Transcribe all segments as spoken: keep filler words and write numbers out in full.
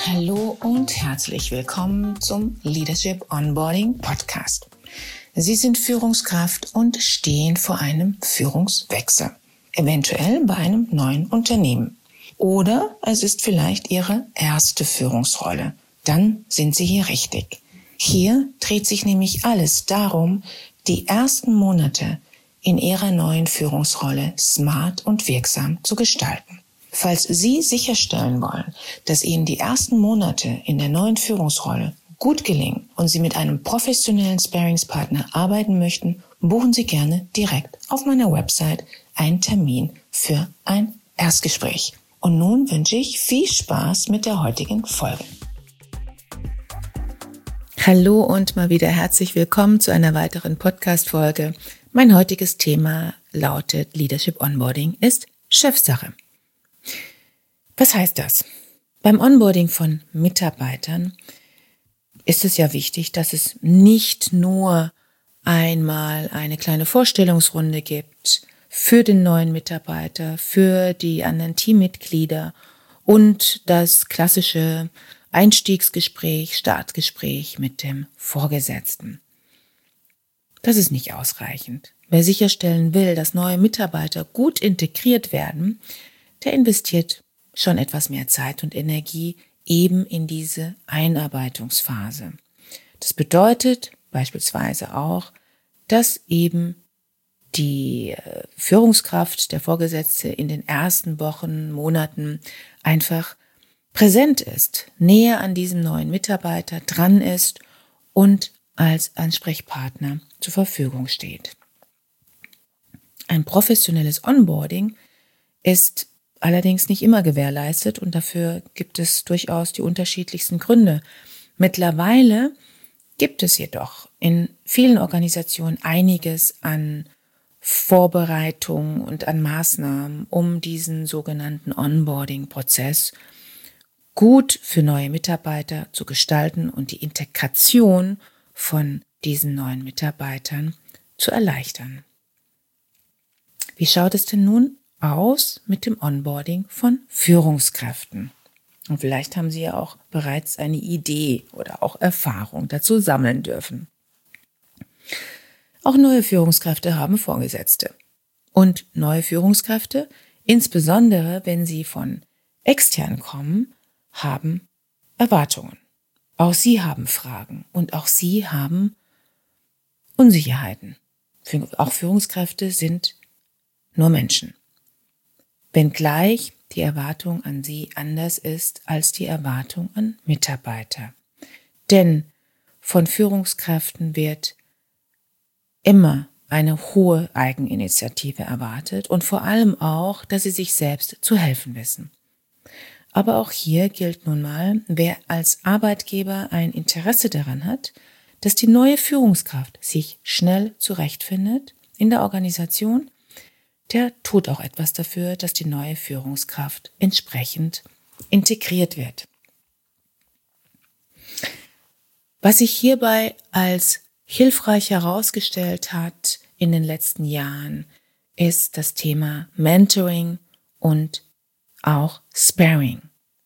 Hallo und herzlich willkommen zum Leadership Onboarding Podcast. Sie sind Führungskraft und stehen vor einem Führungswechsel, eventuell bei einem neuen Unternehmen. Oder es ist vielleicht Ihre erste Führungsrolle. Dann sind Sie hier richtig. Hier dreht sich nämlich alles darum, die ersten Monate in Ihrer neuen Führungsrolle smart und wirksam zu gestalten. Falls Sie sicherstellen wollen, dass Ihnen die ersten Monate in der neuen Führungsrolle gut gelingen und Sie mit einem professionellen Sparringspartner arbeiten möchten, buchen Sie gerne direkt auf meiner Website einen Termin für ein Erstgespräch. Und nun wünsche ich viel Spaß mit der heutigen Folge. Hallo und mal wieder herzlich willkommen zu einer weiteren Podcast-Folge. Mein heutiges Thema lautet Leadership Onboarding ist Chefsache. Was heißt das? Beim Onboarding von Mitarbeitern ist es ja wichtig, dass es nicht nur einmal eine kleine Vorstellungsrunde gibt für den neuen Mitarbeiter, für die anderen Teammitglieder und das klassische Einstiegsgespräch, Startgespräch mit dem Vorgesetzten. Das ist nicht ausreichend. Wer sicherstellen will, dass neue Mitarbeiter gut integriert werden, der investiert schon etwas mehr Zeit und Energie eben in diese Einarbeitungsphase. Das bedeutet beispielsweise auch, dass eben die Führungskraft, der Vorgesetzte in den ersten Wochen, Monaten einfach präsent ist, näher an diesem neuen Mitarbeiter dran ist und als Ansprechpartner zur Verfügung steht. Ein professionelles Onboarding ist allerdings nicht immer gewährleistet und dafür gibt es durchaus die unterschiedlichsten Gründe. Mittlerweile gibt es jedoch in vielen Organisationen einiges an Vorbereitung und an Maßnahmen, um diesen sogenannten Onboarding-Prozess gut für neue Mitarbeiter zu gestalten und die Integration von diesen neuen Mitarbeitern zu erleichtern. Wie schaut es denn nun aus mit dem Onboarding von Führungskräften? Und vielleicht haben Sie ja auch bereits eine Idee oder auch Erfahrung dazu sammeln dürfen. Auch neue Führungskräfte haben Vorgesetzte. Und neue Führungskräfte, insbesondere wenn sie von extern kommen, haben Erwartungen. Auch sie haben Fragen und auch sie haben Unsicherheiten. Auch Führungskräfte sind nur Menschen. Wenngleich die Erwartung an sie anders ist als die Erwartung an Mitarbeiter. Denn von Führungskräften wird immer eine hohe Eigeninitiative erwartet und vor allem auch, dass sie sich selbst zu helfen wissen. Aber auch hier gilt nun mal, wer als Arbeitgeber ein Interesse daran hat, dass die neue Führungskraft sich schnell zurechtfindet in der Organisation, der tut auch etwas dafür, dass die neue Führungskraft entsprechend integriert wird. Was sich hierbei als hilfreich herausgestellt hat in den letzten Jahren, ist das Thema Mentoring und auch Sparring.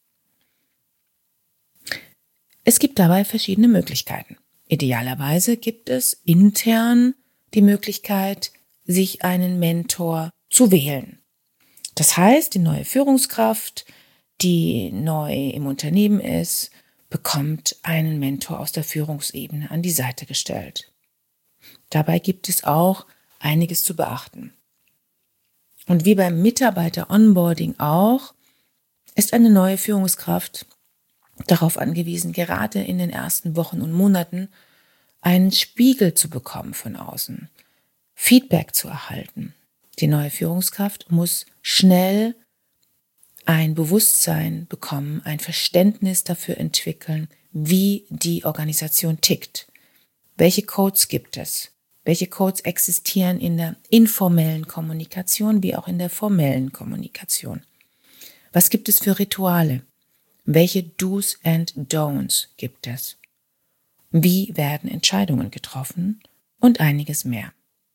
Es gibt dabei verschiedene Möglichkeiten. Idealerweise gibt es intern die Möglichkeit, sich einen Mentor zu wählen. Das heißt, die neue Führungskraft, die neu im Unternehmen ist, bekommt einen Mentor aus der Führungsebene an die Seite gestellt. Dabei gibt es auch einiges zu beachten. Und wie beim Mitarbeiter-Onboarding auch, ist eine neue Führungskraft darauf angewiesen, gerade in den ersten Wochen und Monaten einen Spiegel zu bekommen von außen, Feedback zu erhalten. Die neue Führungskraft muss schnell ein Bewusstsein bekommen, ein Verständnis dafür entwickeln, wie die Organisation tickt. Welche Codes gibt es? Welche Codes existieren in der informellen Kommunikation wie auch in der formellen Kommunikation? Was gibt es für Rituale? Welche Do's and Don'ts gibt es? Wie werden Entscheidungen getroffen? Und einiges mehr.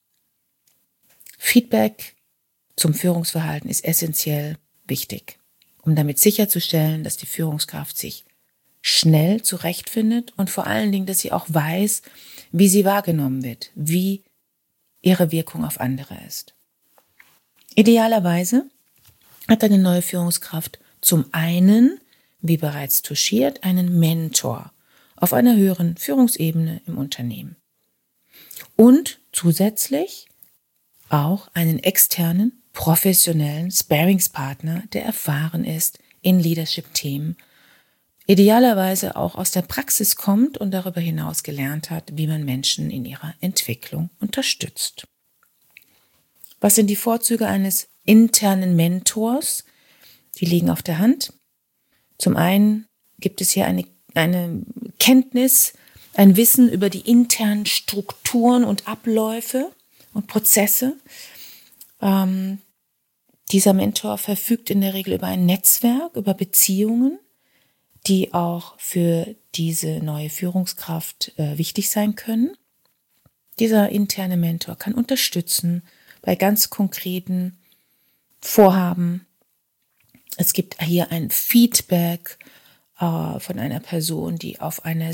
Feedback zum Führungsverhalten ist essentiell wichtig, um damit sicherzustellen, dass die Führungskraft sich schnell zurechtfindet und vor allen Dingen, dass sie auch weiß, wie sie wahrgenommen wird, wie ihre Wirkung auf andere ist. Idealerweise hat eine neue Führungskraft zum einen, wie bereits touchiert, einen Mentor auf einer höheren Führungsebene im Unternehmen und zusätzlich auch einen externen, professionellen Sparringspartner, der erfahren ist in Leadership-Themen, idealerweise auch aus der Praxis kommt und darüber hinaus gelernt hat, wie man Menschen in ihrer Entwicklung unterstützt. Was sind die Vorzüge eines internen Mentors? Die liegen auf der Hand. Zum einen gibt es hier eine, eine Kenntnis, ein Wissen über die internen Strukturen und Abläufe und Prozesse. Ähm, dieser Mentor verfügt in der Regel über ein Netzwerk, über Beziehungen, die auch für diese neue Führungskraft äh, wichtig sein können. Dieser interne Mentor kann unterstützen bei ganz konkreten Vorhaben. Es gibt hier ein Feedback äh, von einer Person, die auf einer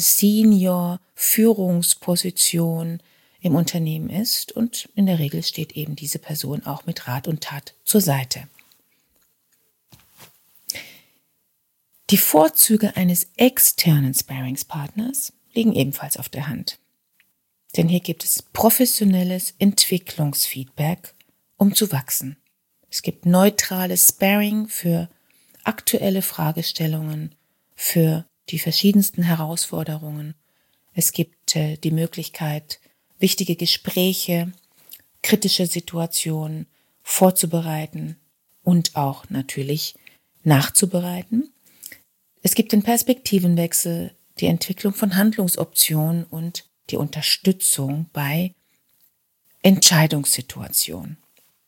Senior-Führungsposition im Unternehmen ist und in der Regel steht eben diese Person auch mit Rat und Tat zur Seite. Die Vorzüge eines externen Sparringspartners liegen ebenfalls auf der Hand. Denn hier gibt es professionelles Entwicklungsfeedback, um zu wachsen. Es gibt neutrales Sparring für aktuelle Fragestellungen, für die verschiedensten Herausforderungen. Es gibt äh, die Möglichkeit, wichtige Gespräche, kritische Situationen vorzubereiten und auch natürlich nachzubereiten. Es gibt den Perspektivenwechsel, die Entwicklung von Handlungsoptionen und die Unterstützung bei Entscheidungssituationen.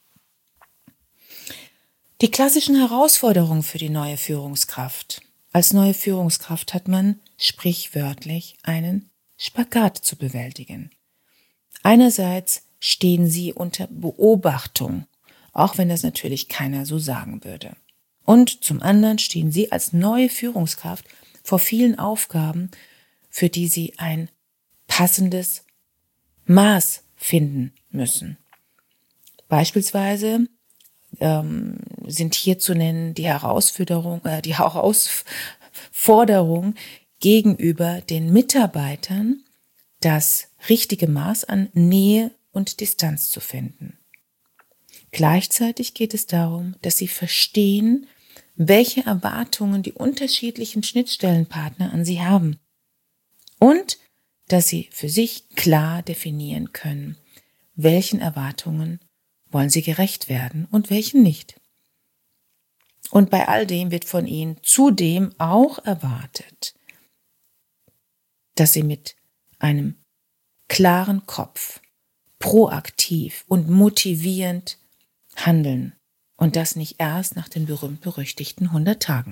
Die klassischen Herausforderungen für die neue Führungskraft. Als neue Führungskraft hat man sprichwörtlich einen Spagat zu bewältigen. Einerseits stehen sie unter Beobachtung, auch wenn das natürlich keiner so sagen würde. Und zum anderen stehen sie als neue Führungskraft vor vielen Aufgaben, für die sie ein passendes Maß finden müssen. Beispielsweise ähm, sind hier zu nennen die Herausforderung, äh, die Herausforderung gegenüber den Mitarbeitern, das richtige Maß an Nähe und Distanz zu finden. Gleichzeitig geht es darum, dass sie verstehen, welche Erwartungen die unterschiedlichen Schnittstellenpartner an sie haben und dass sie für sich klar definieren können, welchen Erwartungen wollen sie gerecht werden und welchen nicht. Und bei all dem wird von ihnen zudem auch erwartet, dass sie mit einem klaren Kopf proaktiv und motivierend handeln. Und das nicht erst nach den berühmt-berüchtigten hundert Tagen.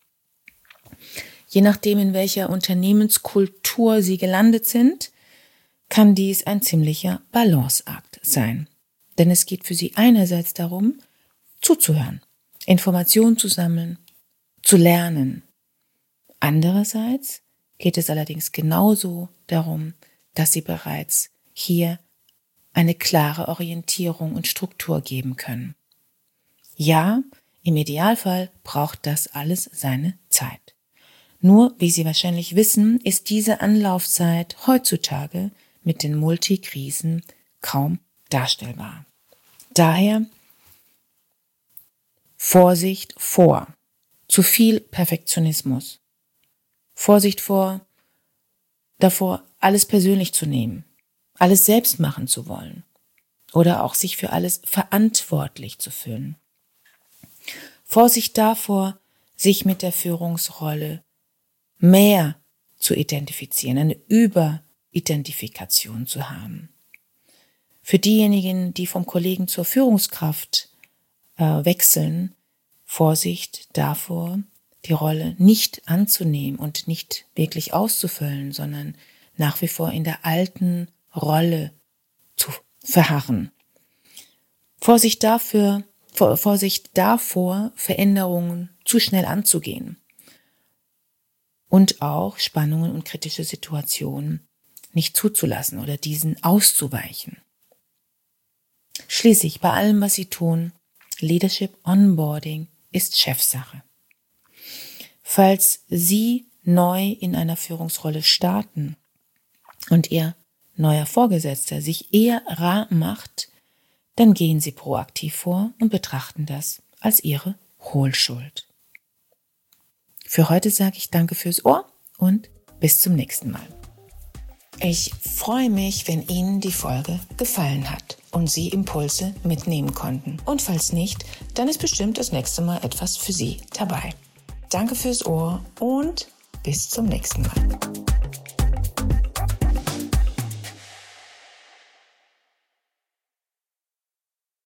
Je nachdem, in welcher Unternehmenskultur Sie gelandet sind, kann dies ein ziemlicher Balanceakt sein. Denn es geht für Sie einerseits darum, zuzuhören, Informationen zu sammeln, zu lernen. Andererseits geht es allerdings genauso darum, dass Sie bereits hier eine klare Orientierung und Struktur geben können. Ja, im Idealfall braucht das alles seine Zeit. Nur, wie Sie wahrscheinlich wissen, ist diese Anlaufzeit heutzutage mit den Multikrisen kaum darstellbar. Daher Vorsicht vor zu viel Perfektionismus. Vorsicht vor davor, alles persönlich zu nehmen, alles selbst machen zu wollen oder auch sich für alles verantwortlich zu fühlen. Vorsicht davor, sich mit der Führungsrolle mehr zu identifizieren, eine Überidentifikation zu haben. Für diejenigen, die vom Kollegen zur Führungskraft äh, wechseln, Vorsicht davor, die Rolle nicht anzunehmen und nicht wirklich auszufüllen, sondern nach wie vor in der alten Rolle zu verharren. Vorsicht dafür, Vorsicht davor, Veränderungen zu schnell anzugehen. und auch Spannungen und kritische Situationen nicht zuzulassen oder diesen auszuweichen. Schließlich bei allem, was Sie tun, Leadership Onboarding ist Chefsache. Falls Sie neu in einer Führungsrolle starten und Ihr neuer Vorgesetzter sich eher rar macht, dann gehen Sie proaktiv vor und betrachten das als Ihre Hohlschuld. Für heute sage ich danke fürs Ohr und bis zum nächsten Mal. Ich freue mich, wenn Ihnen die Folge gefallen hat und Sie Impulse mitnehmen konnten. Und falls nicht, dann ist bestimmt das nächste Mal etwas für Sie dabei. Danke fürs Ohr und bis zum nächsten Mal.